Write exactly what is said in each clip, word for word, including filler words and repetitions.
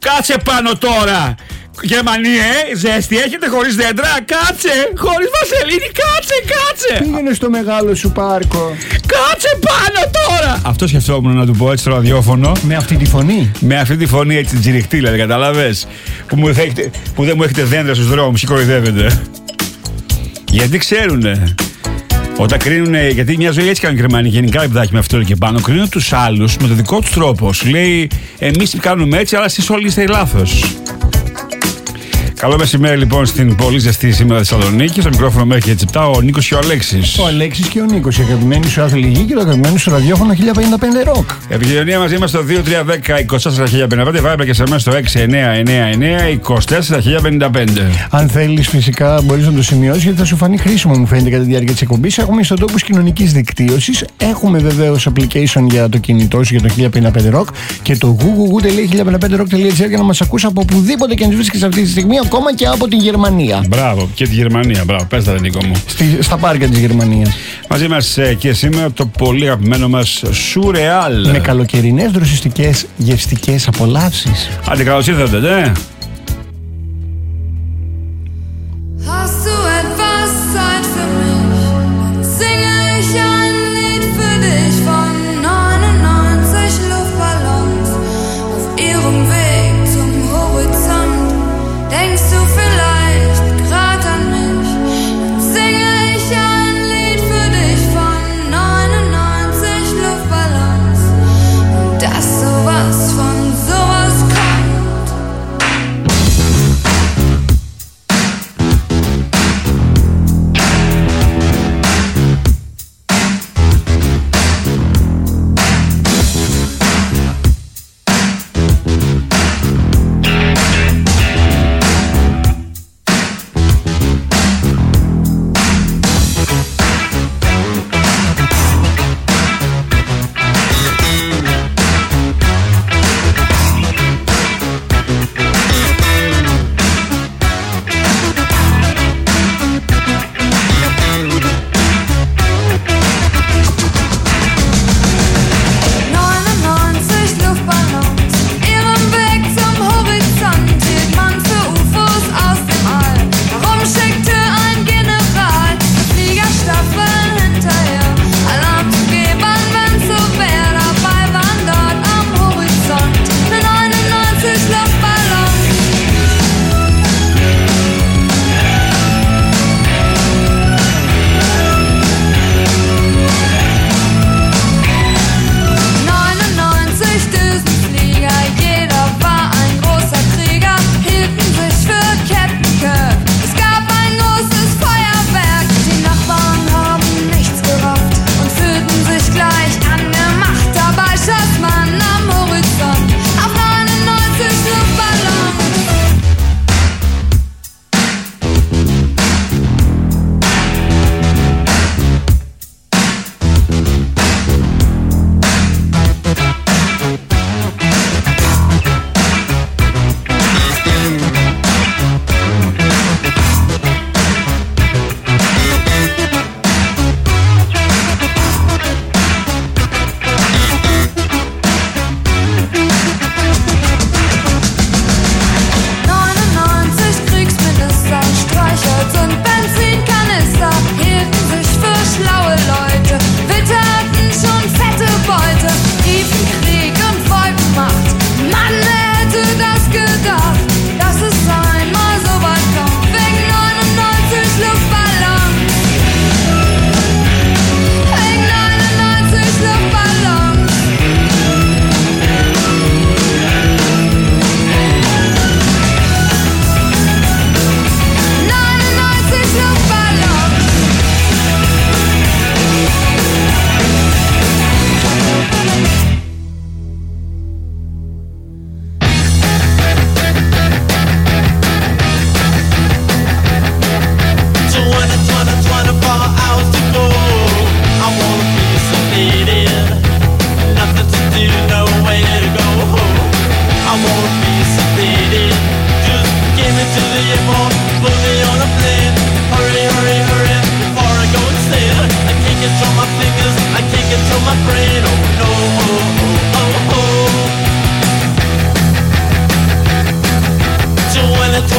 Κάτσε πάνω τώρα. Γερμανία, ε, ζέστη έχετε χωρίς δέντρα. Κάτσε, χωρίς βαζελίνη. Κάτσε, κάτσε. Πήγαινε στο μεγάλο σου πάρκο. Κάτσε πάνω τώρα. Αυτό σκεφτόμουν να του πω έτσι στο ραδιόφωνο. Με αυτή τη φωνή. Με αυτή τη φωνή έτσι τζιριχτή, δηλαδή, καταλάβες. Που, μου έχετε, που δεν μου έχετε δέντρα στους δρόμους και κοροϊδεύετε. Γιατί ξέρουνε. Όταν κρίνουνε, γιατί μια ζωή έτσι κάνουν οι Γερμανοί, γενικά παιδάκι με αυτό και πάνω, κρίνουν τους άλλους με τον δικό τους τρόπο. Σου λέει, εμείς κάνουμε έτσι, αλλά εσείς όλοι είστε λάθος. Καλό μεσημέρι λοιπόν στην πολύ ζεστή σήμερα Θεσσαλονίκη. Στο μικρόφωνο μέχρι και τσεπτά ο Νίκος και ο Αλέξης. Ο Αλέξης και ο Νίκος, η αγαπημένη σου άθλη γη και το αγαπημένο σου ραδιόφωνο χίλια πενήντα πέντε ροκ. Επικοινωνία μαζί μας στο δύο τρία ένα μηδέν είκοσι τέσσερα χίλια πενήντα πέντε, Viber και σε εμάς στο έξι εννιά εννιά εννιά είκοσι τέσσερα χίλια πενήντα πέντε. Αν θέλεις, φυσικά μπορείς να το σημειώσεις γιατί θα σου φανεί χρήσιμο, μου φαίνεται, κατά τη διάρκεια της εκπομπής. Έχουμε ιστοτόπους κοινωνικής δικτύωσης. Έχουμε βεβαίως application για το κινητό σου για το χίλια πενήντα πέντε ροκ και το www τελεία χίλια πενήντα πέντε ροκ τελεία τζι άρ για να μας ακούσει από οπουδήποτε και αν βρίσκεσαι αυτή τη στιγμή, ακόμα και από την Γερμανία. Μπράβο, και τη Γερμανία. Μπράβο, πες τα, Νίκο μου. Στη, στα πάρκα της Γερμανίας. Μαζί μας ε, και σήμερα το πολύ αγαπημένο μας Surreal. Με καλοκαιρινές δροσιστικές γευστικές απολαύσεις. Άντε, καλώς ήρθατε, ναι.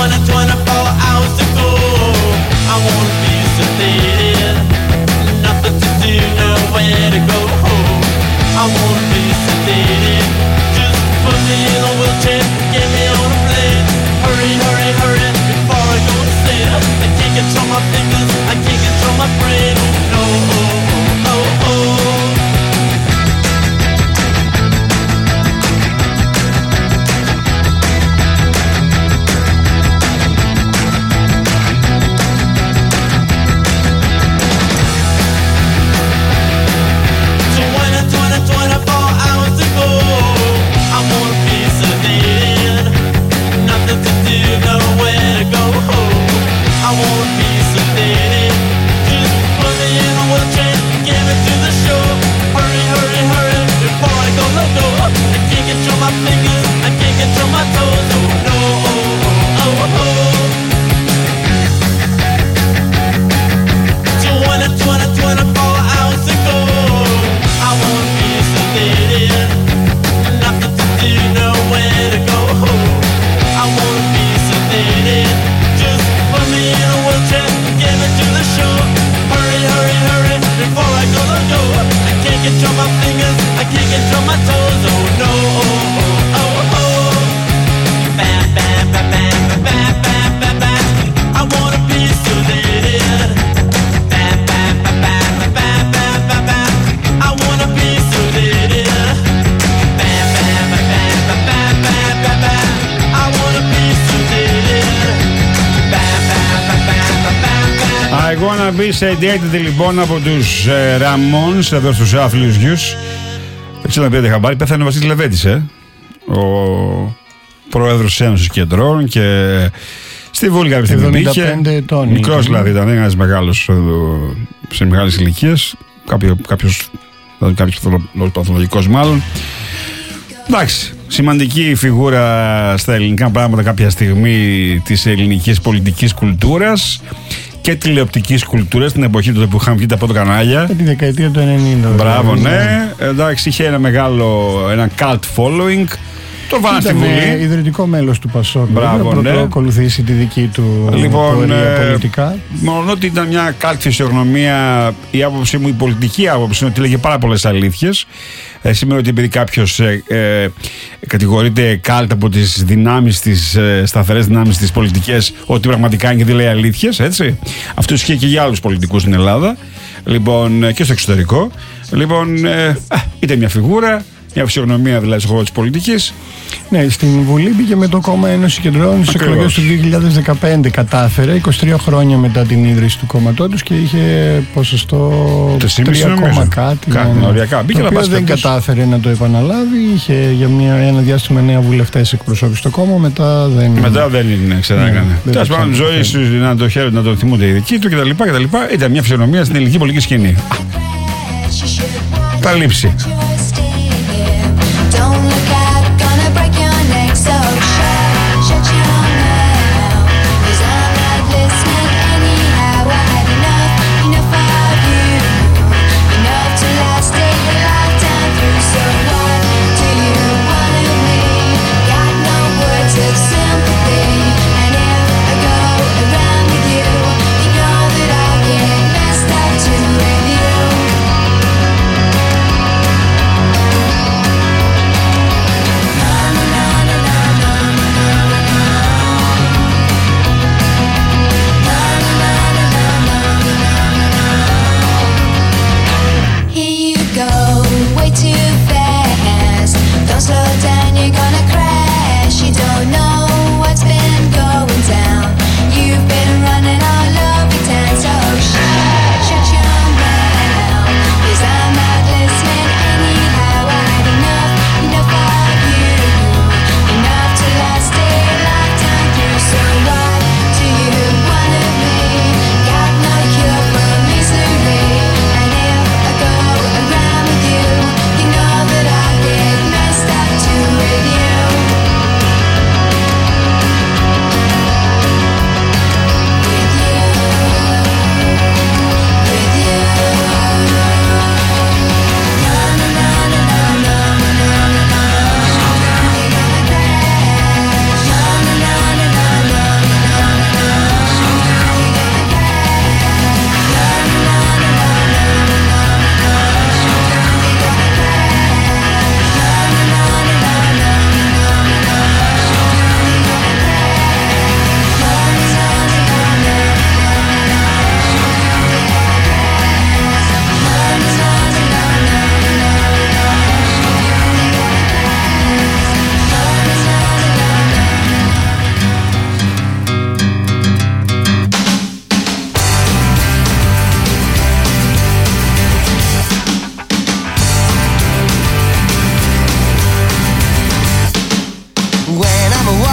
twenty-four hours ago. I wanna be sedated, nothing to do, nowhere to go home. I wanna be sedated, just put me in a wheelchair, get me on a plane. Hurry, hurry, hurry, before I go insane. I can't control my fingers, I can't control my brain. Oh no, oh, oh, oh. Sedated λοιπόν από τους ε, Ramones εδώ στους άθλιους γιους. Δεν ξέρω να πήρατε χαμπάρι, πέθανε ο Βασίλης Λεβέντης, ε? ο πρόεδρος της Ένωσης Κεντρών και στη Βουλή κάποια στιγμή μπήκε. Μικρός δηλαδή ήταν, ένας μεγάλος σε μεγάλες ηλικίες, κάποιο, κάποιος, δηλαδή κάποιος παθολογικός μάλλον. Εντάξει, σημαντική φιγούρα στα ελληνικά πράγματα κάποια στιγμή της ελληνικής πολιτικής κουλτούρας και τηλεοπτικής κουλτούρας στην εποχή του που είχαμε βγει τα πρώτα κανάλια. Τη δεκαετία του ενενήντα. Μπράβο, ναι. Εντάξει, είχε ένα μεγάλο, ένα cult following. Το βάλανε στη Βουλή. Ιδρυτικό μέλος του Πασόκ. Μπράβο, ναι. Ακολουθήσει τη δική του λοιπόν, πορεία ε, πολιτικά. Μόνο ότι ήταν μια cult φυσιογνωμία, η άποψή μου, η πολιτική άποψη είναι ότι λέγε πάρα πολλές αλήθειες. Ε, σημαίνει ότι επειδή κάποιος ε, ε, κατηγορείται cult από τις δυνάμεις της, ε, σταθερές δυνάμεις της πολιτικές, ότι πραγματικά είναι και δεν λέει αλήθειες, έτσι. Αυτό ισχύει και για άλλους πολιτικούς στην Ελλάδα, λοιπόν, και στο εξωτερικό. Λοιπόν, ε, ε, ήταν μια φιγούρα, μια φυσιογνωμία δηλαδή στον χώρο της πολιτικής. Ναι, στην Βουλή μπήκε με το κόμμα Ένωση Κεντρών στις εκλογές του δύο χιλιάδες δεκαπέντε. Κατάφερε είκοσι τρία χρόνια μετά την ίδρυση του κόμματός τους και είχε ποσοστό τρία κόμμα κάτι. Οριακά. Το οποίο δεν κατάφερε να το επαναλάβει. Είχε για μια, ένα διάστημα νέα βουλευτές εκπροσώπηση στο κόμμα. Μετά δεν. Μετά δεν είναι, ξανάκανε. Τέλος πάντων, ζωή σου να το χαίρονται, να το θυμούνται οι δικοί του κτλ. Ήταν μια φυσιογνωμία στην ελληνική πολιτική σκηνή. Τα λείψη.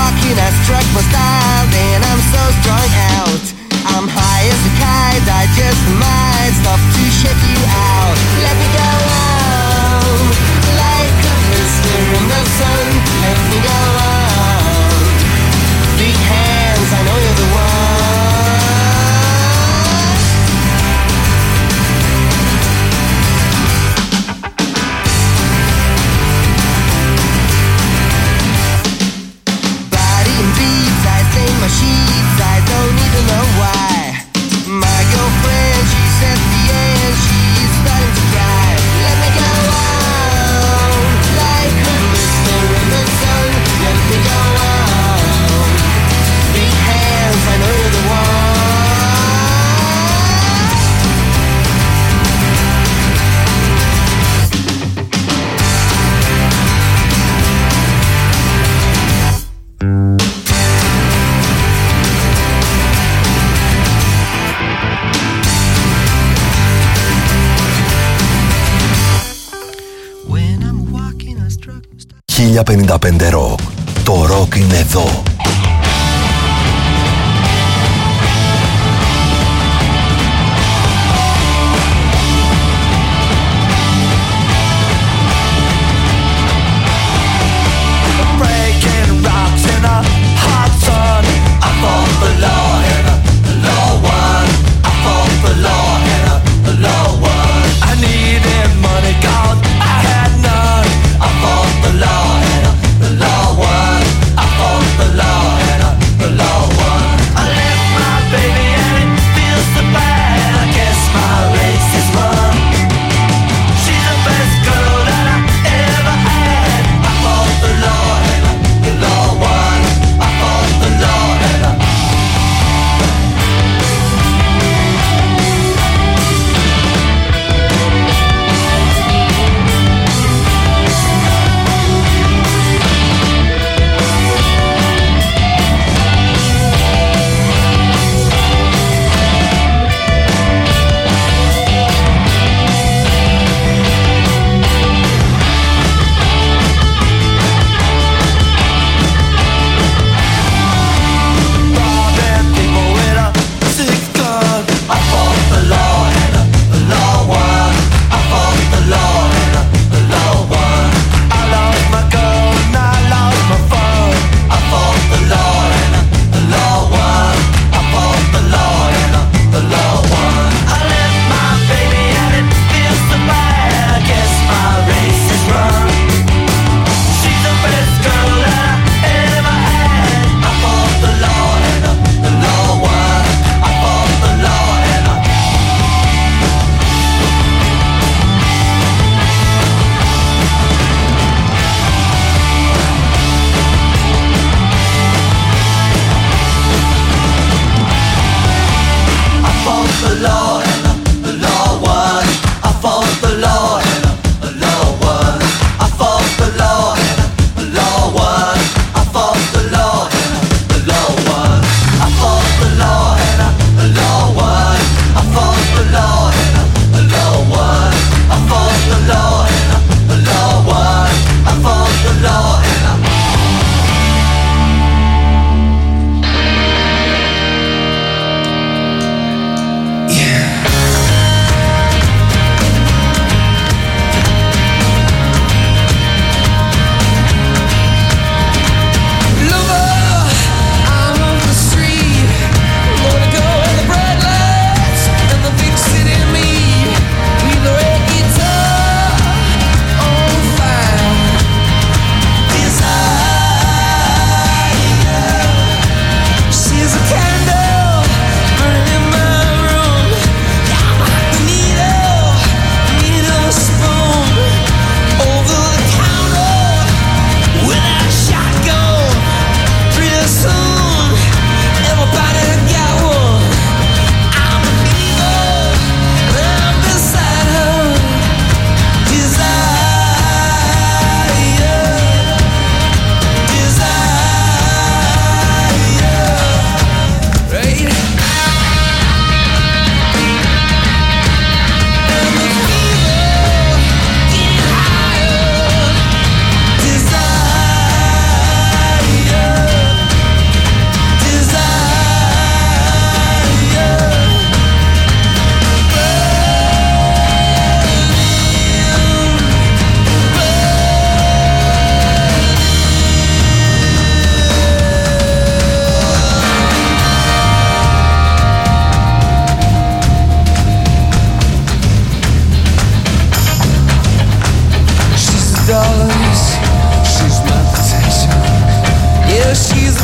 walking, I struck my style, then I'm so strung out. I'm high as a kite, I just might stop to check you out. Let me go on, like a blister in the sun. Let me go on, big hands, I know you're the one. Body and beats, I stain my sheets, I don't even know why. My girlfriend, she's at the end, she's starting to cry. Let me go on, like a blister in the sun. Let me go on, big hands, I know you're the one. χίλια πενήντα πέντε Rock. Το ροκ είναι εδώ. The law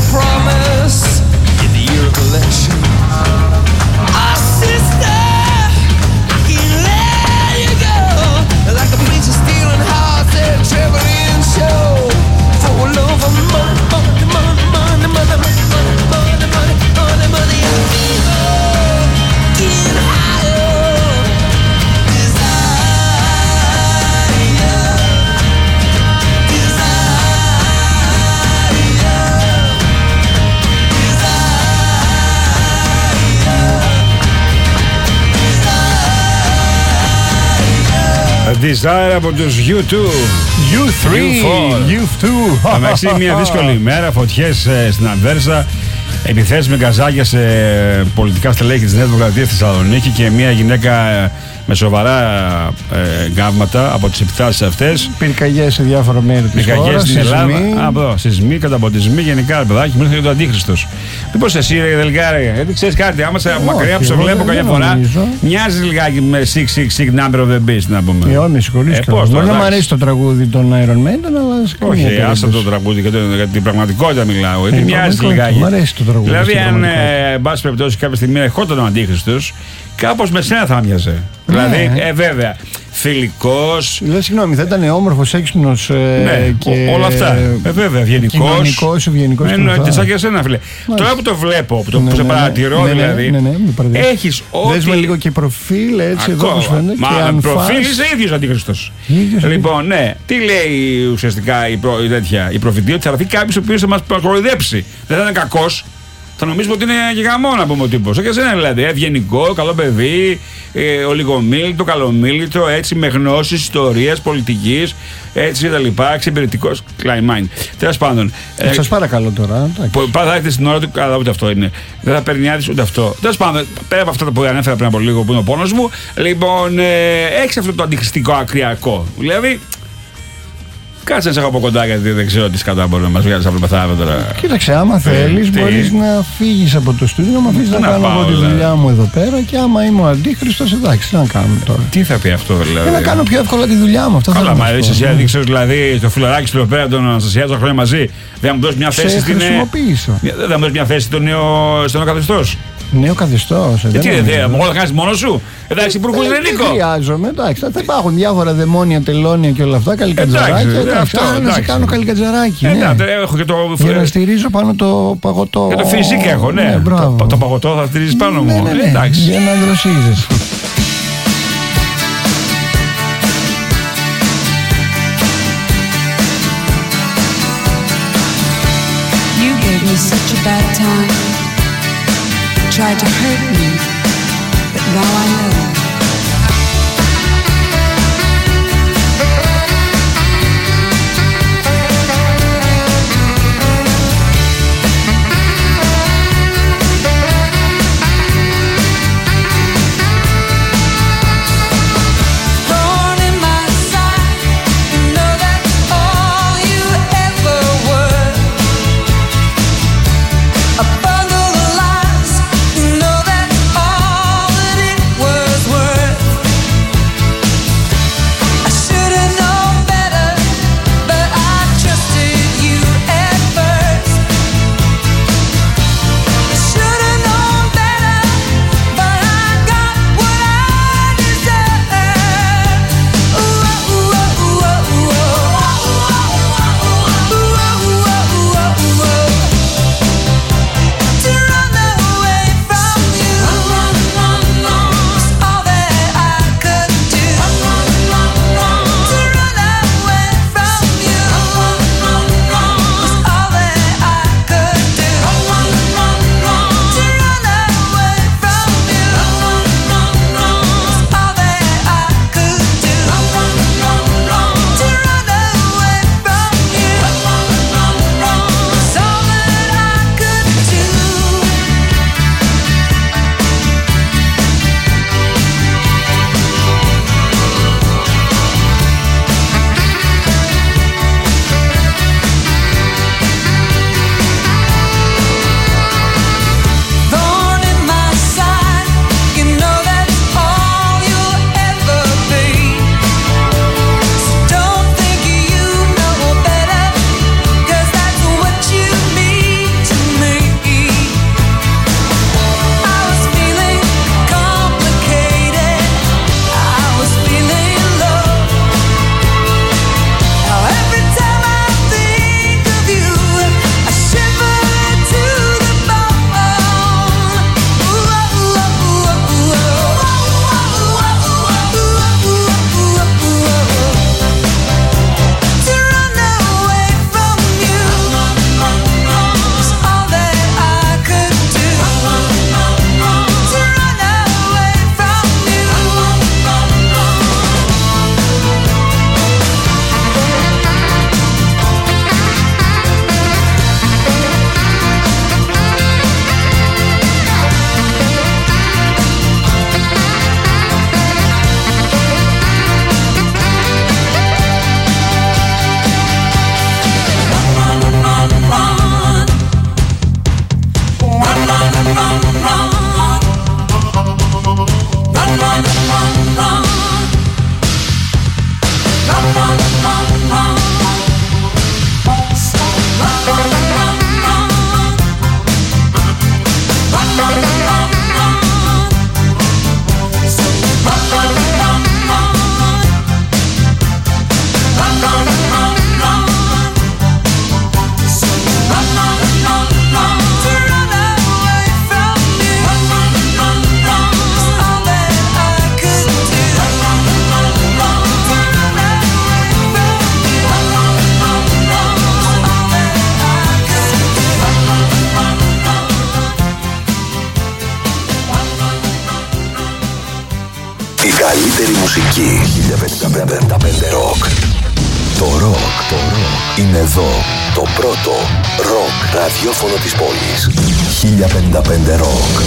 promise in the year of election. Oh, sister, I can't let you go. Like a preacher stealing hearts at a traveling show. For love of money, money, money, money, money, money, money, money, money, money. I keep on getting higher. Desire από τους γιου τού. γιου θρι, γιου τού. Αμέσως μια δύσκολη ημέρα, φωτιές ε, στην Ανβέρσα, επιθέσεις με γκαζάκια σε πολιτικά στελέχη της Νέας Δημοκρατίας στη Θεσσαλονίκη και μια γυναίκα ε, με σοβαρά ε, γκάβματα από τις επιθέσεις αυτές. Πυρκαγιές σε διάφορα μέρη της Πυρκαγιές χώρας, στην Ελλάδα. Α, εδώ, σεισμοί, καταποντισμοί, γενικά, παιδάκι μου ήρθε και το αντίχριστος. Μήπως εσύ, ρε τελικά, ρε, γιατί ξέρεις κάτι, άμα σε μακριά που σε βλέπω καμιά φορά, μοιάζει λιγάκι με έξι έξι έξι Number of the Beast, να πούμε. Ε, με συγχωρείς. Μπορεί να μου αρέσει το τραγούδι των Iron Maiden, αλλά σε καμία όχι, περίπτωση. άσε το τραγούδι, για την πραγματικότητα μιλάω. Γιατί Ε, μοιάζει λιγάκι. Μου αρέσει το τραγούδι. Δηλαδή, στην αν πραγματικότητα. ε, εν πάση περιπτώσει κάποια στιγμή ερχόταν ο Αντίχριστος, κάπως με σένα θα μοιάζε. Δηλαδή, ε, βέβαια, φιλικός. Λέω συγγνώμη, θα ήταν όμορφος, έξυπνος ε, Ναι, και. ό- όλα αυτά. Ε, βέβαια, ευγενικός. Κοινωνικός, ευγενικός. Εννοείται, σαν και εσένα, φίλε. Τώρα που το βλέπω, που, το, Ναι, που σε ναι, παρατηρώ, ναι, ναι, δηλαδή, ναι, ναι, με παρατηρείς. έχεις ό,τι. Δες με λίγο και προφίλ, έτσι εδώ Ακόμα. όπως φαίνεται. Μα και αν προφίλ φας- είσαι ίδιος Αντίχριστος. Ίδιος Λοιπόν, ναι, τι λέει ουσιαστικά η, προ, η, τέτοια, η προφητεία, ότι θα έρθει κάποιος ο οποίος θα μας κοροϊδέψει. Δεν θα είναι κακός. Θα νομίζουμε ότι είναι και γαμό να πούμε ο τύπος. Και εσένα δηλαδή, ευγενικό, καλό παιδί, ε, ολιγομίλητο, καλομίλητο, έτσι με γνώσεις ιστορίας, πολιτικής, έτσι και τα λοιπά, εξυπηρετικός, Klein mind. Τέλος πάντων. ε, Σας παρακαλώ τώρα. εντάξει. που πάντα θα έρθει στην ώρα του, αλλά ούτε αυτό είναι. Δεν θα παίρνει άδειες ούτε αυτό. Τέλος πάντων, πέρα από αυτά που ανέφερα πριν από λίγο που είναι ο πόνος μου, λοιπόν, ε, έχεις αυτό το αντιχριστικό ακριακό. Δηλαδή, κάτσε να σε έχω από κοντά γιατί δεν ξέρω τι σκατά μπορεί να μας βγάλεις αύριο μεθαύριο τώρα. Κοίταξε, άμα θέλεις τι? μπορείς να φύγεις από το στούντιο, να μου αφήσεις να, Να κάνω πάω, εγώ τη δηλαδή. δουλειά μου εδώ πέρα και άμα είμαι ο Αντίχριστος, εντάξει, τι να κάνουμε τώρα. Τι θα πει αυτό δηλαδή. Και να κάνω πιο εύκολα τη δουλειά μου. Αυτό Καλά, θέλω να μα σου πω. είσαι εσύ έδειξες δηλαδή το φιλαράκι στο πέρα τον Αναστασιάδη χρόνια μαζί. Δεν θα μου δώσει μια Σε θέση στην. χρησιμοποίησα. Δεν θα μου δώσει μια θέση στο νέο, στο νέο καθεστώς. Νέο καθεστώς. ε, Ε, δεν τι δεν νομίζω. θέλω, μόνο θα κάνεις μόνος σου. Εντάξει, υπουργούς Ε, δεν δεν Νίκο. χρειάζομαι, εντάξει. Θα υπάρχουν διάφορα δαιμόνια, τελώνια και όλα αυτά. Καλικατζαράκια. Εντάξει, Εντάξει, αυτό, άρα να σε εντάξει. κάνω καλικατζαράκι. Ε, ναι. εντάξει, έχω και το. Για να στηρίζω πάνω το παγωτό. Και το φυσικ έχω, ναι. μπράβο. το, το παγωτό θα στηρίζεις πάνω Ναι, μου. ναι, ναι. Ε, εντάξει. Για να δροσίζεις. You gave me such a bad time. Tried to hurt me, but now I know. Thorn in my side, you know that's all you ever were. A bundle of lies, you know that's all that it was worth. καλύτερη μουσική. χίλια πενήντα πέντε Rock. Το ροκ, το ροκ είναι εδώ. Το πρώτο ροκ ραδιόφωνο της πόλης. χίλια πενήντα πέντε Rock.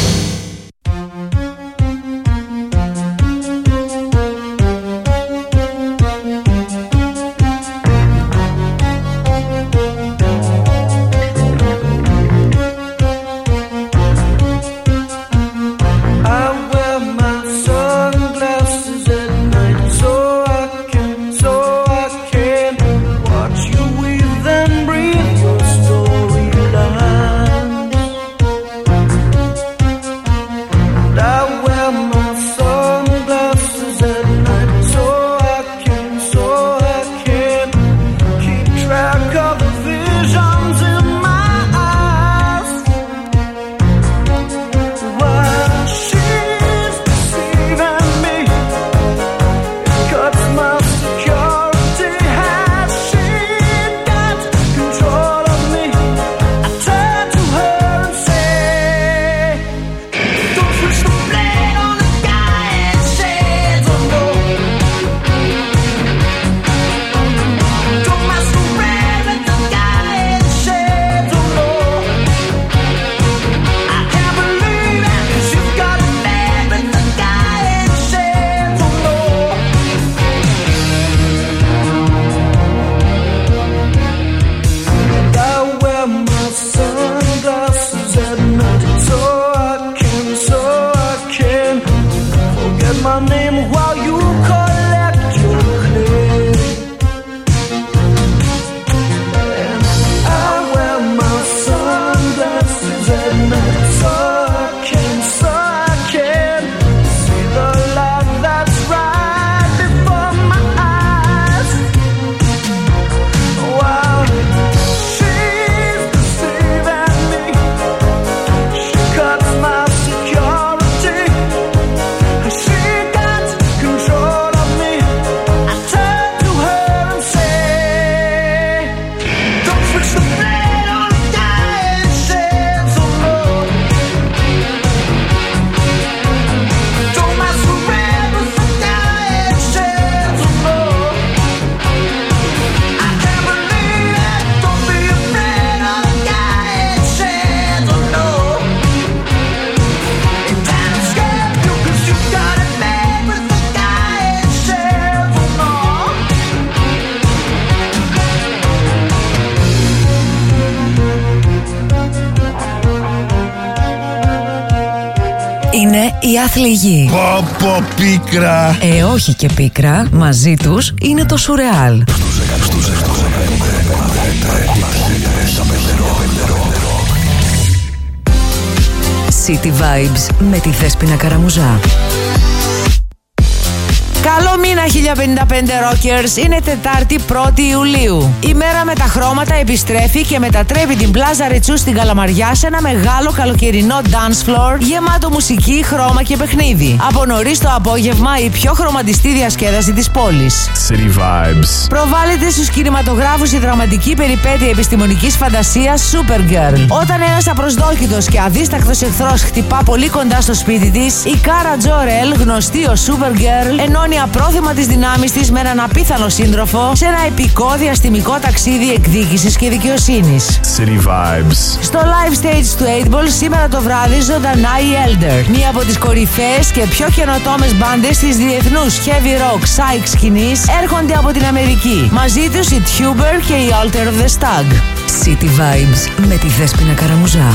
Είναι η άθλη γη. Πω πω πίκρα. Ε, όχι και πίκρα. Μαζί τους είναι το σουρεάλ. City Vibes με τη Δέσποινα Καραμουζά. Καλό μήνα χίλια πενήντα πέντε Rockers, είναι Τετάρτη πρώτη Ιουλίου. Η μέρα με τα χρώματα επιστρέφει και μετατρέπει την Πλάζα Ρετσού στην Καλαμαριά σε ένα μεγάλο καλοκαιρινό dance floor γεμάτο μουσική, χρώμα και παιχνίδι. Από νωρίς το απόγευμα η πιο χρωματιστή διασκέδαση της πόλης. City Vibes. Προβάλλεται στους κινηματογράφους η δραματική περιπέτεια επιστημονικής φαντασίας Supergirl. Όταν ένας απροσδόκητος και αδίστακτος εχθρός χτυπά πολύ κοντά στο σπίτι της, η Κάρα Τζόρελ, γνωστή ως Supergirl, ενώνει απρόθυμα τις δυνάμεις της με έναν απίθανο σύντροφο σε ένα επικό διαστημικό ταξίδι εκδίκησης και δικαιοσύνης. City Vibes. Στο live stage του eight ball σήμερα το βράδυ ζωντανά η Elder, μία από τις κορυφαίες και πιο καινοτόμες μπάντες της διεθνούς heavy rock psych σκηνής, έρχονται από την Αμερική. Μαζί τους η Tuber και η Alter of the Stag. City Vibes με τη Δέσποινα Καραμουζά.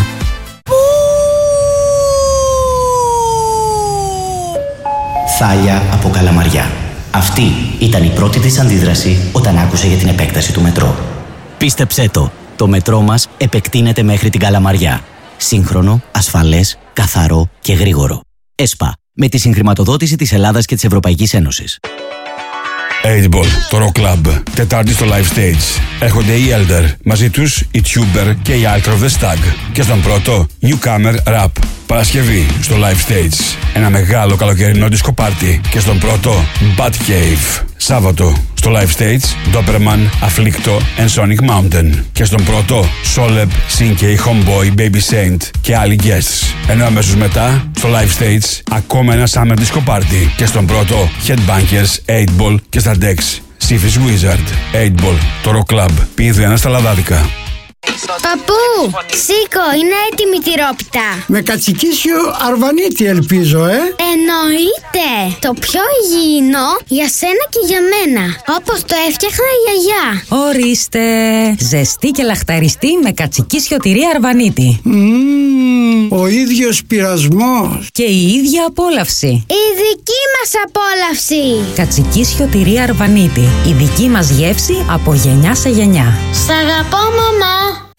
Θάλια από Καλαμαριά. Αυτή ήταν η πρώτη της αντίδραση όταν άκουσε για την επέκταση του μετρό. Πίστεψέ το, το μετρό μας επεκτείνεται μέχρι την Καλαμαριά. Σύγχρονο, ασφαλές, καθαρό και γρήγορο. ΕΣΠΑ, με τη συγχρηματοδότηση της Ελλάδας και της Ευρωπαϊκής Ένωσης. eight ball, το Rock Club. Τετάρτη στο live stage. Έρχονται οι Elder. Μαζί τους η Tuber και η Alter of the Stag. Και στον πρώτο, Newcomer Rap. Παρασκευή στο live stage. Ένα μεγάλο καλοκαιρινό disco party. Και στον πρώτο, Bat Cave. Σάββατο στο Στο live stage, Doberman, Afflicto and Sonic Mountain. Και στον πρώτο, Soleb, Sinkey, Homeboy, Baby Saint και άλλοι guests. Ενώ αμέσως μετά, στο live stage, ακόμα ένα Summer Disco Party. Και στον πρώτο, Headbangers, eight ball και στα Dex, Syphis Wizard, eight ball, το Rock Club, Πίνδυανα στα Λαδάδικα. Παππού, σήκω, είναι έτοιμη τη τυρόπιτα. Με κατσικίσιο αρβανίτη ελπίζω, ε. Εννοείται. Το πιο υγιεινό για σένα και για μένα. Όπως το έφτιαχνα η γιαγιά. Ορίστε. Ζεστή και λαχταριστή με κατσικίσιο τυρί αρβανίτη. Mm, ο ίδιος πειρασμός. Και η ίδια απόλαυση. Η δική μας απόλαυση. Κατσικίσιο τυρί αρβανίτη. Η δική μας γεύση από γενιά σε γενιά. Σ' αγαπώ, μαμά.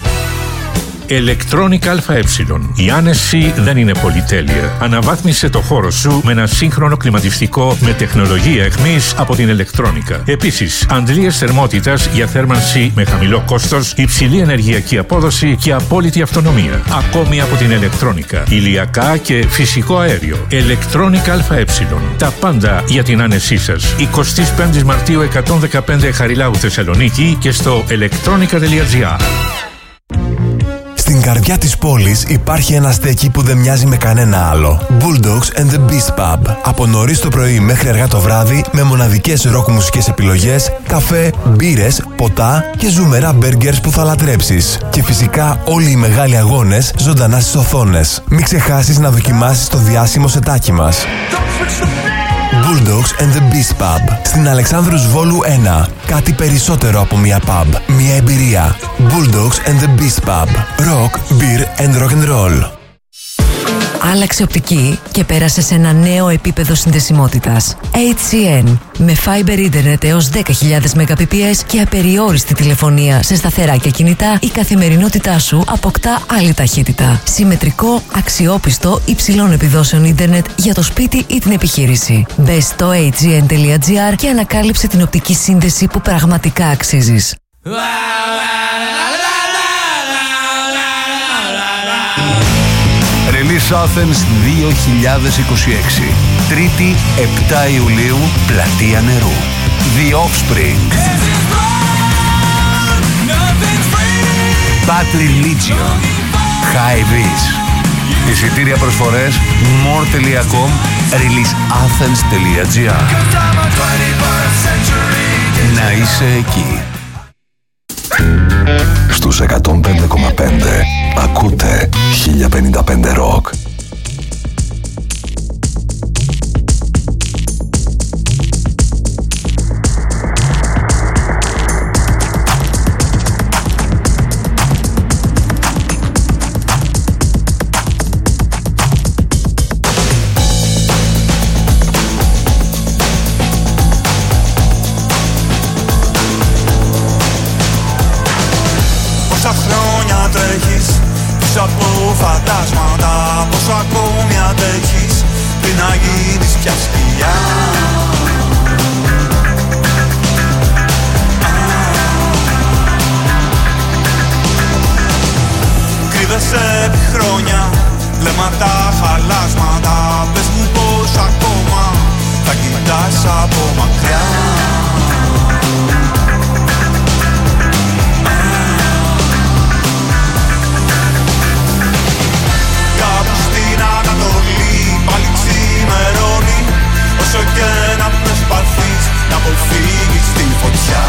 Electronic ΑΕ. Η άνεση δεν είναι πολυτέλεια. Αναβάθμισε το χώρο σου με ένα σύγχρονο κλιματιστικό με τεχνολογία εχμής από την Electronica. Επίσης, αντλίες θερμότητας για θέρμανση με χαμηλό κόστος, υψηλή ενεργειακή απόδοση και απόλυτη αυτονομία. Ακόμη από την Electronica. Ηλιακά και φυσικό αέριο. Electronic ΑΕ. Τα πάντα για την άνεσή σας. εικοστή πέμπτη Μαρτίου εκατόν δεκαπέντε Χαριλάου Θεσσαλονίκη και στο electronica τελεία gr. Στην καρδιά της πόλης υπάρχει ένα στέκι που δεν μοιάζει με κανένα άλλο. Bulldogs and the Beast Pub. Από νωρίς το πρωί μέχρι αργά το βράδυ, με μοναδικές ροκ μουσικές επιλογές, καφέ, μπύρες, ποτά και ζουμερά μπέργκερς που θα λατρέψεις. Και φυσικά όλοι οι μεγάλοι αγώνες ζωντανά στις οθόνες. Μην ξεχάσεις να δοκιμάσεις το διάσημο σετάκι μας. Bulldogs and the Beast Pub. Στην Αλεξάνδρους Βόλου ένα. Κάτι περισσότερο από μια pub. Μια εμπειρία. Bulldogs and the Beast Pub. Rock, beer and rock and roll. Άλλαξε οπτική και πέρασε σε ένα νέο επίπεδο συνδεσιμότητας. έιτς σι εν. Με Fiber Internet έως δέκα χιλιάδες Mbps και απεριόριστη τηλεφωνία σε σταθερά και κινητά, η καθημερινότητά σου αποκτά άλλη ταχύτητα. Συμμετρικό, αξιόπιστο, υψηλών επιδόσεων ίντερνετ για το σπίτι ή την επιχείρηση. Μπες στο έιτς τζι εν τελεία gr και ανακάλυψε την οπτική σύνδεση που πραγματικά αξίζεις. Release Athens δύο χιλιάδες είκοσι έξι. Τρίτη, επτά Ιουλίου, Πλατεία Νερού. The Offspring. Bad Religion. High Vis. Εισιτήρια προσφορές more τελεία com, release athens τελεία gr. Να είσαι εκεί. Στους εκατόν πέντε κόμμα πέντε ακούτε χίλια πενήντα πέντε Rock. Από φαντάσματα, πόσο ακόμη αντέχεις πριν να γίνεις πια σκιά. Κρύβεσαι επί χρόνια, βλέμματα χαλάσματα. Πες μου πως ακόμα θα κοιτάς από μακριά. Όσο και να προσπαθείς να αποφύγεις τη φωτιά.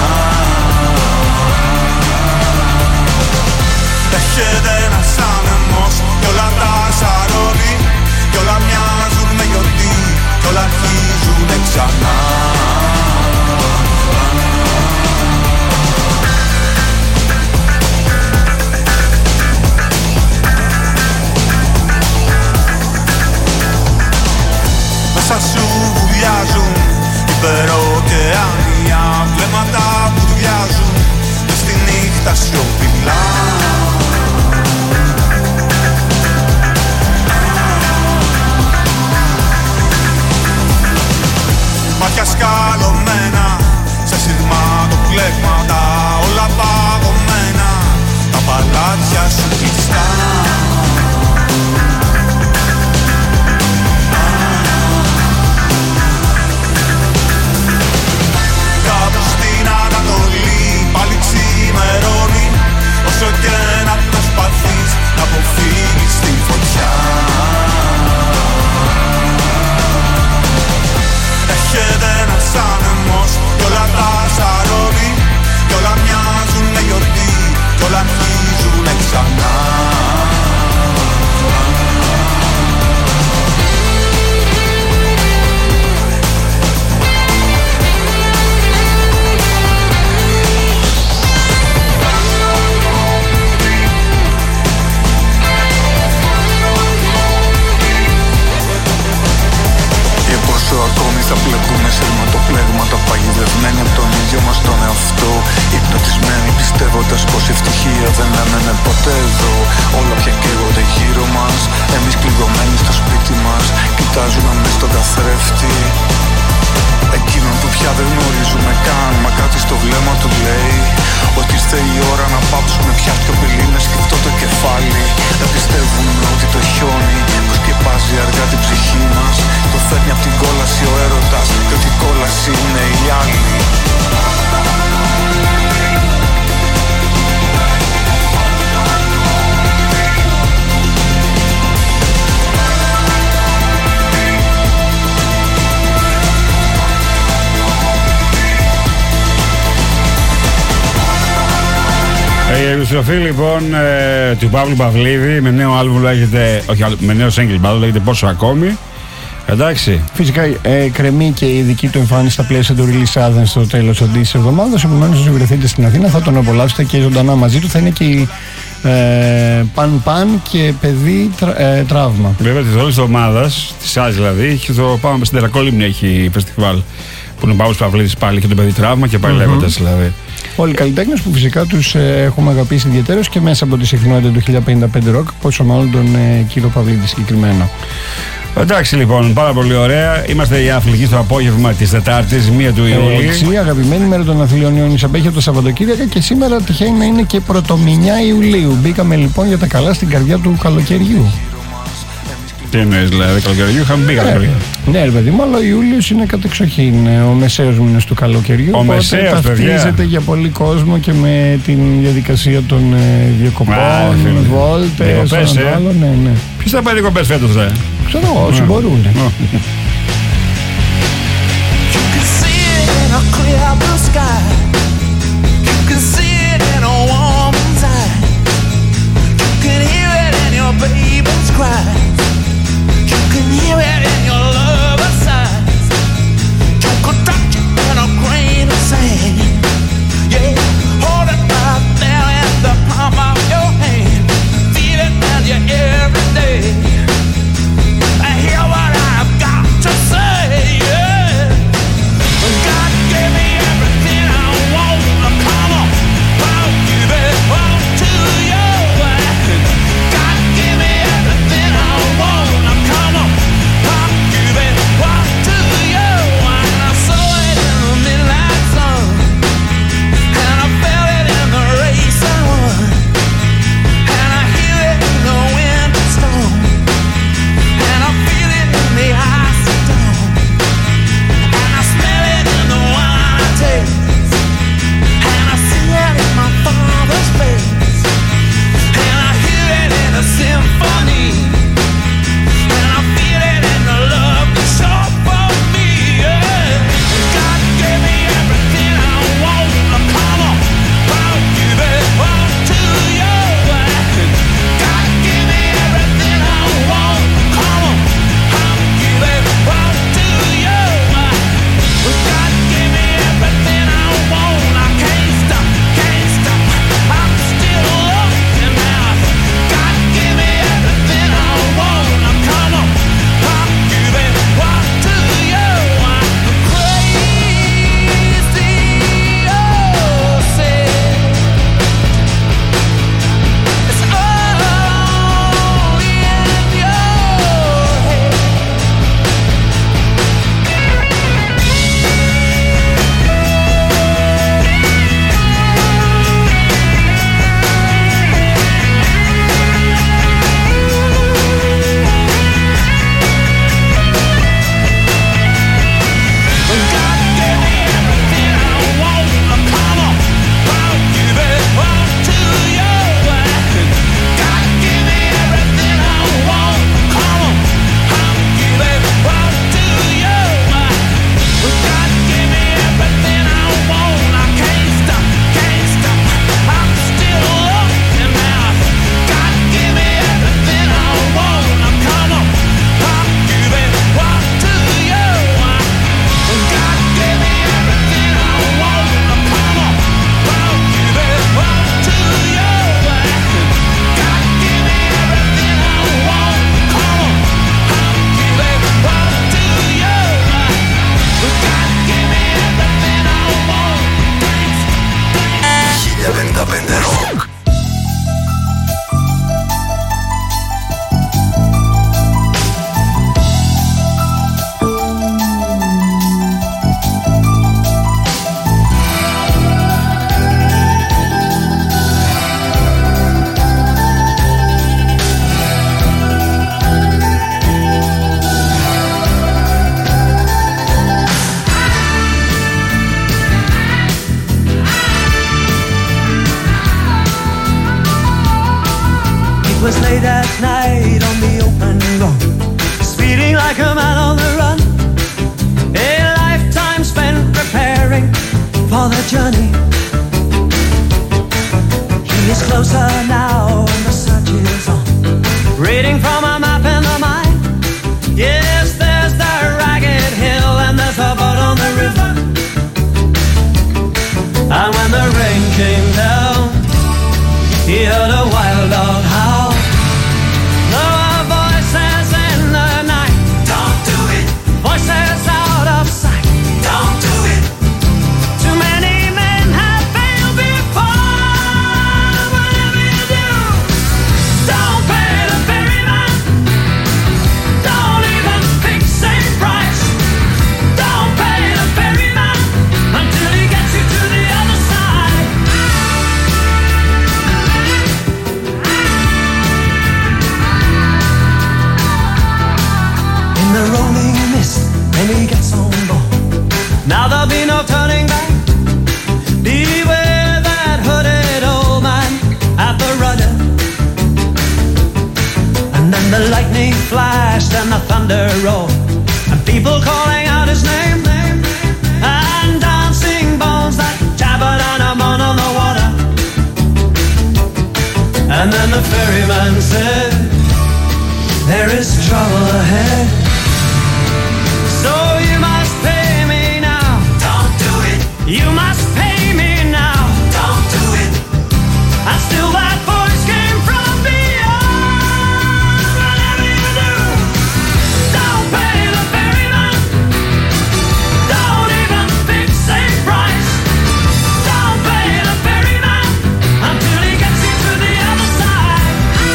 Έρχεται ένας άνεμος κι όλα τα σαρώνει κι όλα μοιάζουν με γιορτή κι όλα αρχίζουνε ξανά. πιστεύοντας πως η ευτυχία δεν έμενε ποτέ εδώ. Όλα πια καίγονται γύρω μας, εμείς κλειδωμένοι στο σπίτι μας, κοιτάζουμε μες στον καθρέφτη εκείνον που πια δεν γνωρίζουμε καν, μα κάτι στο βλέμμα του λέει ότι ήρθε η ώρα να πάψουμε πια σιωπηλοί με σκεφτό το κεφάλι. Δεν πιστεύουμε ότι το χιόνι που σκεπάζει αργά την ψυχή μας το φέρνει απ' την κόλαση ο έρωτας και ότι η κόλαση είναι οι άλλοι. Η επιστροφή λοιπόν ε, του Παύλου Παυλίδη με νέο άλμπουμ λέγεται, όχι με νέο single μάλλον λέγεται Πόσο Ακόμη. Εντάξει. Φυσικά ε, κρεμεί και η δική του εμφάνιση στα πλαίσια του Release Athens στο τέλος της εβδομάδας. Επομένως, όσοι βρεθείτε στην Αθήνα θα τον απολαύσετε και ζωντανά μαζί του. Θα είναι και η ε, Παν Παν και παιδί τρα, ε, Τραύμα. Βέβαια τη όλη τη εβδομάδα, τη άλλη δηλαδή, και το πάμε στην Τερακόλυμνη έχει φεστιβάλ. Που είναι ο Παύλος Παυλίδης πάλι και το παιδί Τραύμα και πάλι mm-hmm. λέγοντας δηλαδή. Όλοι οι καλλιτέχνες που φυσικά τους ε, έχουμε αγαπήσει ιδιαίτερως και μέσα από τη συχνότητα του χίλια πενήντα πέντε Rock, πόσο μάλλον τον ε, κύριο Παυλίδη συγκεκριμένα. Εντάξει λοιπόν, πάρα πολύ ωραία. Είμαστε οι Αθλητικοί στο απόγευμα της Τετάρτης, μία του Ιουλίου. Έτσι, αγαπημένη μέρα των Αθλειών Ιόνιος απέχει από το Σαββατοκύριακο και σήμερα τυχαίνει να είναι και πρωτομηνιά Ιουλίου. Μπήκαμε λοιπόν για τα καλά στην καρδιά του καλοκαιριού. Τι εννοείς δηλαδή, καλοκαιριού, είχαμε μπει καλοκαιριού. Ναι, ρε παιδί μου, αλλά ο Ιούλιος είναι κατεξοχήν ο μεσαίος μήνας του καλοκαιριού. Ο μεσαίος, παιδιά. Ταυτίζεται για πολύ κόσμο και με την διαδικασία των ε, διακοπών, βόλτες, διακοπές, ε. άλλο, ναι, ναι. Ποιος θα πάει διακοπές φέτος, δε? Ξέρω εγώ, όσοι μπορούν. It was late at night on the open road, speeding like a man on the run. A lifetime spent preparing for the journey. He is closer now and the search is on, reading from a map in the mind. Yes, there's the ragged hill and there's a boat on the river. And when the rain came down, he heard a wild dog howl. There were voices in the night. Don't do it. Voices out of sight. Don't do it. Too many men have failed before. Whatever you do, don't pay the ferryman. Don't even fix a price. Don't pay the ferryman until he gets you to the other side. In the rolling mist, when he gets on board, now there'll be no turning back. Beware that hooded old man at the rudder. And then the lightning flashed and the thunder rolled, and people calling out his name, and dancing bones that jabbered and a moan on the water. And then the ferryman said, there is trouble ahead. So you must pay me now. Don't do it. You must pay me now. Don't do it. And still that voice came from beyond. Whatever you do, don't pay the ferryman. Don't even fix a price. Don't pay the ferryman until he gets you to the other side.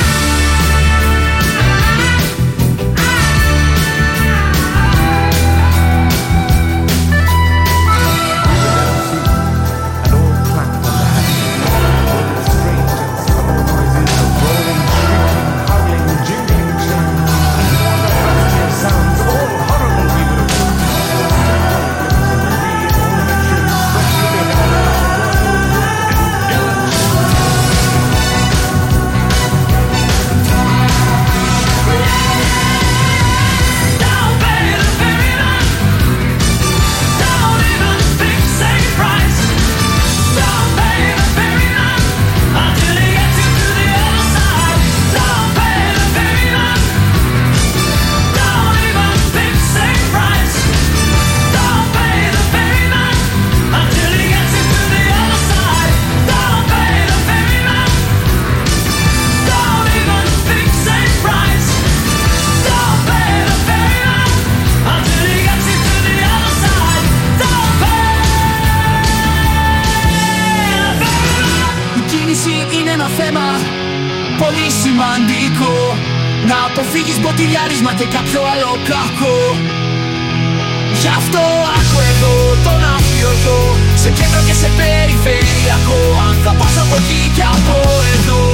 αποφύγεις μποτιλιάρισμα και κάποιο άλλο κακό. Γι' αυτό άκου εδώ τον αφιωζώ, σε κέντρο και σε περιφερειακό, αν θα πας από εκεί και από εδώ.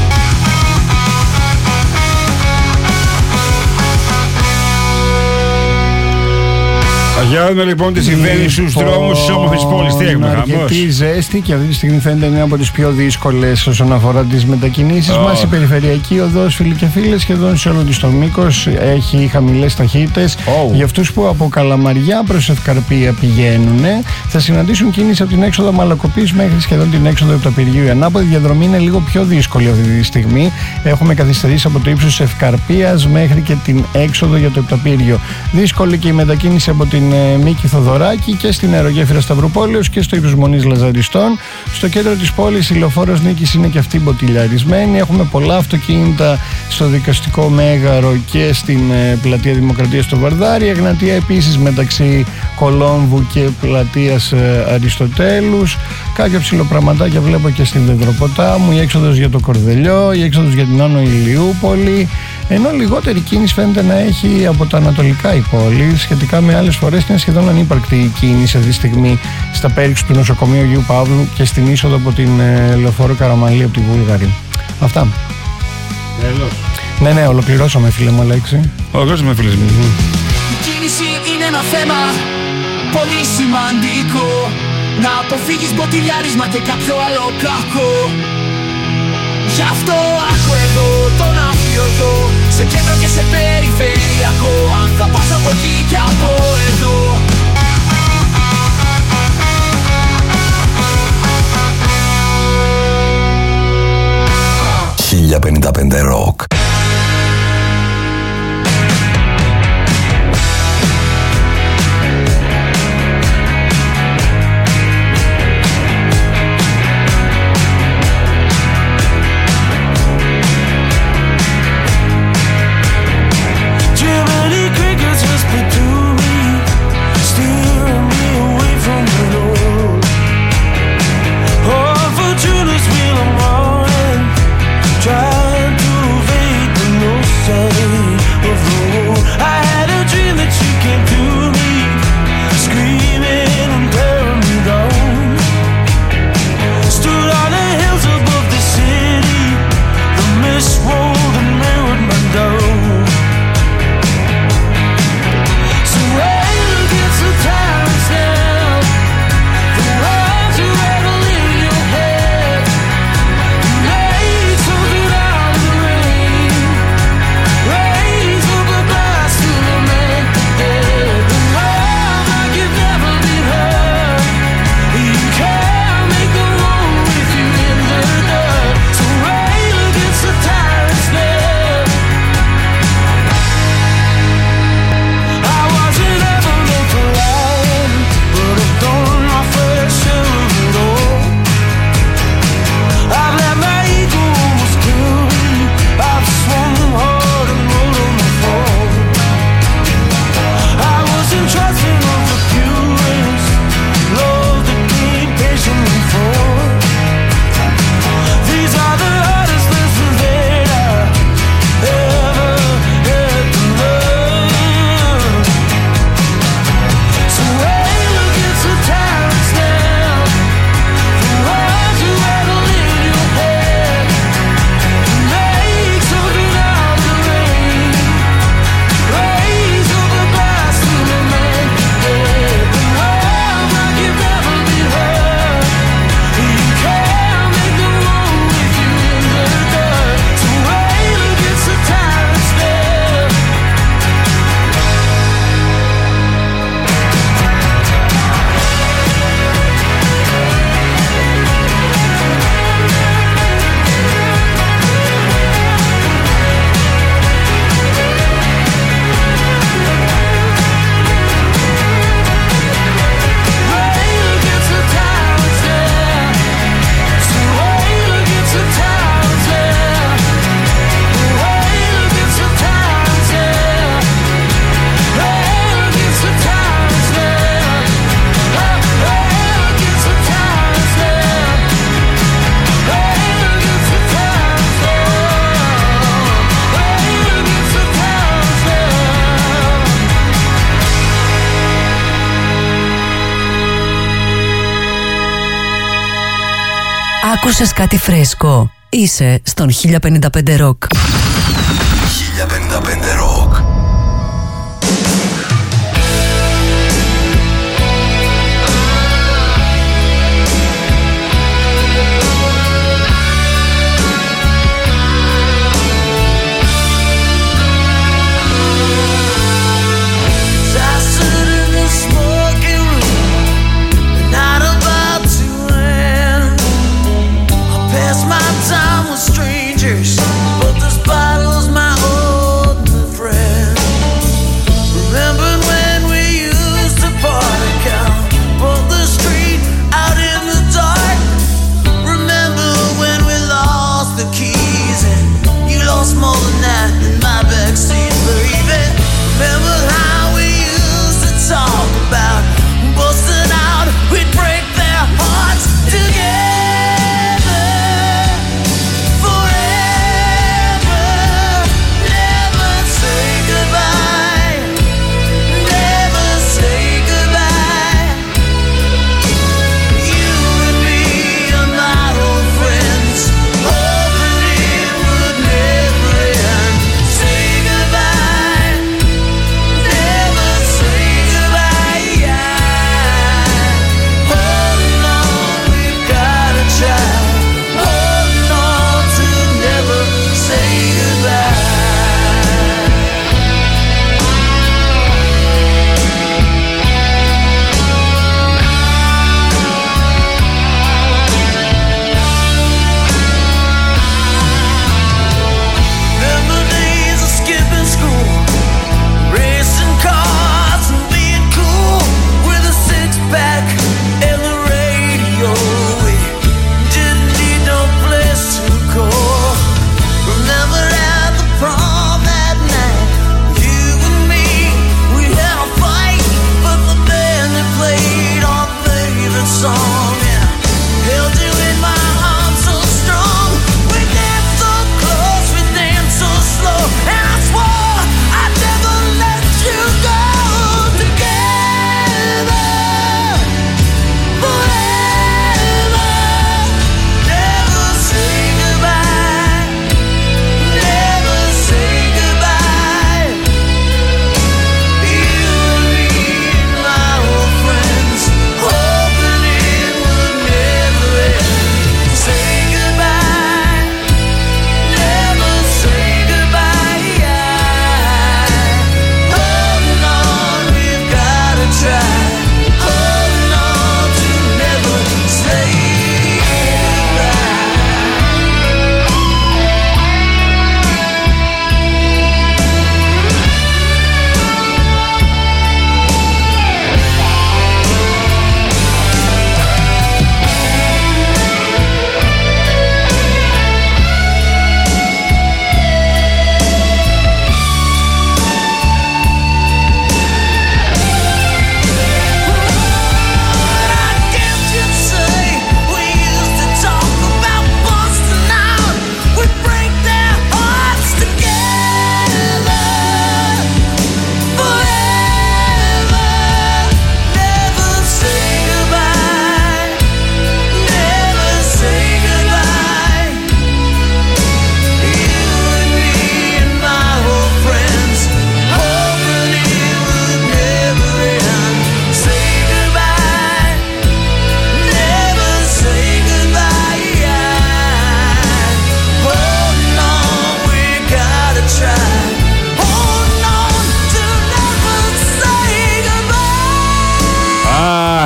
Αγιάζουμε λοιπόν τι συμβαίνει στους δρόμους της όμορφης πόλης. Τι έχουμε, χαμός? Αρκετή ζέστη και αυτή τη στιγμή φαίνεται μια από τις πιο δύσκολες όσον αφορά τις μετακινήσεις oh. μας. Η περιφερειακή οδός, φίλοι και φίλες, σχεδόν σε όλο της το μήκος έχει χαμηλές ταχύτητες. Oh. Για αυτούς που από Καλαμαριά προς Ευκαρπία πηγαίνουν, θα συναντήσουν κίνηση από την έξοδο Μαλακοπής μέχρι σχεδόν την έξοδο Επταπηριού. Η ανάποδη διαδρομή είναι λίγο πιο δύσκολη αυτή τη στιγμή. Έχουμε καθυστερήσει από το ύψος Ευκαρπίας μέχρι και την έξοδο για το Επταπήριο. Δύσκολη και η μετακίνηση από την Μίκη Θοδωράκη και στην αερογέφυρα Σταυρουπόλεως και στο ύψος Μονής Λαζαριστών. Στο κέντρο της πόλης η λεωφόρος Νίκης είναι και αυτή μποτιλιαρισμένη. Έχουμε πολλά αυτοκίνητα στο Δικαστικό Μέγαρο και στην πλατεία Δημοκρατίας στο Βαρδάρι. Εγνατία επίσης μεταξύ Κολόμβου και πλατείας Αριστοτέλους. Κάποια ψιλοπραματάκια βλέπω και στην Δεντροποτάμου. Η έξοδος για το Κορδελιό, η έξοδος για την Άνω Ηλιούπολη. Ενώ λιγότερη κίνηση φαίνεται να έχει από τα ανατολικά η πόλη. Σχετικά με άλλες φορές είναι σχεδόν ανύπαρκτη η κίνηση αυτή τη στιγμή στα πέριξ του νοσοκομείου Αγίου Παύλου και στην είσοδο από την ε, λεωφόρο Καραμαλή από τη Βούλγαρη. Αυτά. Τέλος. Ναι, ναι, ολοκληρώσαμε, φίλε μου, Αλέξη. Ολοκληρώσαμε, φίλε μου. Η κίνηση είναι ένα θέμα πολύ σημαντικό. Να αποφύγεις μποτιλιάρισμα και κάποιο άλλο κακό. Γι' αυτό άκου εδώ τον αφιωτό. Σε κέντρο και σε περιφερειακό. Αν θα πας από εκεί και από εδώ. χίλια πενήντα πέντε Rock. Trying to evade the no sign of the war. I had a dream that you came to me, screaming and tearing me down. Stood on the hills above the city, the mist rolled and mirrored my doubt. So rain against the towers now, the words you rattle in your head. Make something out of the rain. Raise up a glass to lament the dead. The love like you've never been heard. You can't make the one with you in the dirt. So rain against the tyrant's snare. I wasn't ever meant to lie, but I've done my fair share of it all. I've let my ego almost kill me. I've swung hard and rode on the fall. I wasn't trusting of the purest love that came patiently for. These are the hardest lessons that I ever had to learn. So rain against the tyrants now, the words you rattle in your head. Make something out of the rain. Raise up a glass to lament the dead. The love like you've never been heard. You can't make the one with you in the dirt. So rain against the tyrants now. Rain against the tyrants now. So rain against the tyrants now. Rain against the tyrants now. Rain against the tyrants now. Rain against the tyrants now. Rain against the tyrants now. Rain against the tyrants Άκουσες κάτι φρέσκο? Είσαι στον χίλια πενήντα πέντε Rock. χίλια πενήντα πέντε Rock. I stood in the smoking room, the night about to end. I passed my time with strangers, but this bottle's my old friend.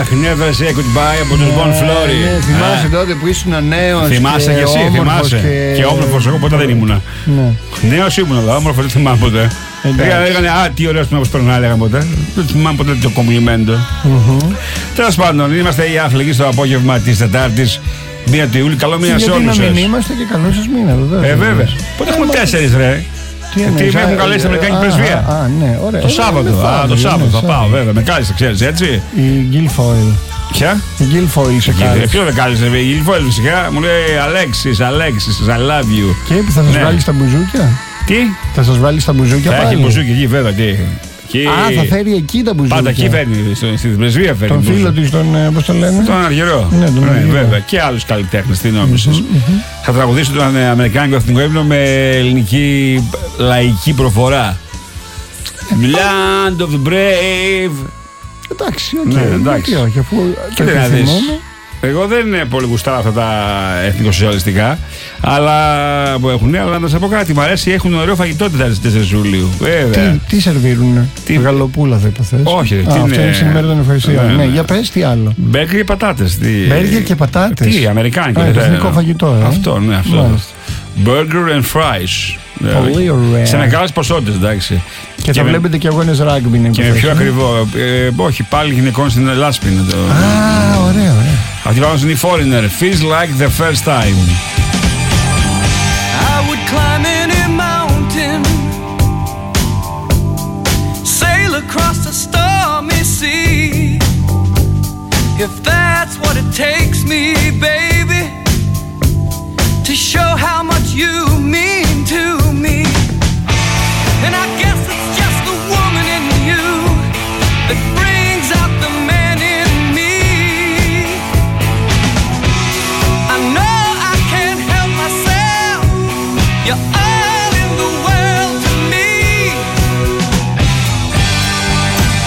Αχ, never say goodbye από τους Bon Flory. Ναι, θυμάσαι τότε που ήσουν νέος. Θυμάσαι και εσύ, θυμάσαι. Και, και όμορφος, εγώ ποτέ δεν ήμουνα. Ναι. Νέος ήμουνα, αλλά όμορφος δεν θυμάμαι ποτέ. Λέγανε, α, τι ωραίος που περνά, λέγανε ποτέ. Δεν θυμάμαι ποτέ το κομπλιμέντο. Τέλος πάντων, είμαστε οι άθλητοι στο απόγευμα της Τετάρτης. Μία του Ιούλη, καλό μήνα σε όλους σας. Γιατί να μην είμαστε και καλό σας μήνα, βεβαίως. Ε, βέβαια. Πότε έχουμε τέσσερις, ρε. Γιατί με έχουν καλέσει στην Αμερικάνικη Πρεσβεία. Α, ναι, ωραία. Το Σάββατο. Α, το Σάββατο θα πάω, βέβαια. Με κάλεσε, ξέρεις, έτσι. Η Guilfoyle. Ποια? Η Guilfoyle σε κάλεσε. Ποιο δεν κάλεσε, η Guilfoyle φυσικά. Μου λέει Αλέξης, Αλέξης, I love you. Και που θα σας βάλει στα μπουζούκια. Τι? Θα σας βάλει στα μπουζούκια πάλι. Θα έχει μπουζούκια εκεί, βέβαια. Και... Α, θα φέρει εκεί τα μπουζούκια. Πάντα εκεί φέρνει, στην πρεσβεία φέρνει. Τον φίλο της, τον, πώς τον λένε. Τον Αργυρό. Ναι, τον Αργυρό. Βέβαια. Και άλλους καλλιτέχνες, τι νόμισες. Θα τραγουδήσω τον Αμερικάνικο Εθνικό Ύμνο με ελληνική λαϊκή προφορά. Land of the Brave. Εντάξει, οκ. Ναι, εντάξει. Γιατί όχι, αφού και δεν θα δεις. Εγώ δεν είναι πολύ γουστάω αυτά τα εθνικοσοσιαλιστικά, αλλά που έχουν, αλλά να σα πω κάτι. Μ' αρέσει, έχουν ωραίο φαγητό την τέσσερις Ιουλίου. Βέβαια. Τι, τι σερβίρουνε, τι... Γαλοπούλα θα υποθέσει. Όχι, Α, τι αυτό είναι. είναι σήμερα των ευχαριστειών. Ναι, ναι, για πες τι άλλο. Μπέργκερ και πατάτες. Τι... Μπέργκερ και πατάτες. Τι, αμερικάνικο. Α, το εθνικό φαγητό, ε. Αυτό, ναι, αυτό. Burger and fries. Πολύ ωραία. Σε μεγάλες ποσότητες, εντάξει. Και, και θα με... βλέπετε και αγώνες ράγκμπι. Και με πιο ακριβό. Ε, όχι, πάλι γυναικών στην Λάσπη είναι το. Α, ωραία, ωραία. Αυτή πάνω είναι η Foreigner. Feels like the first time.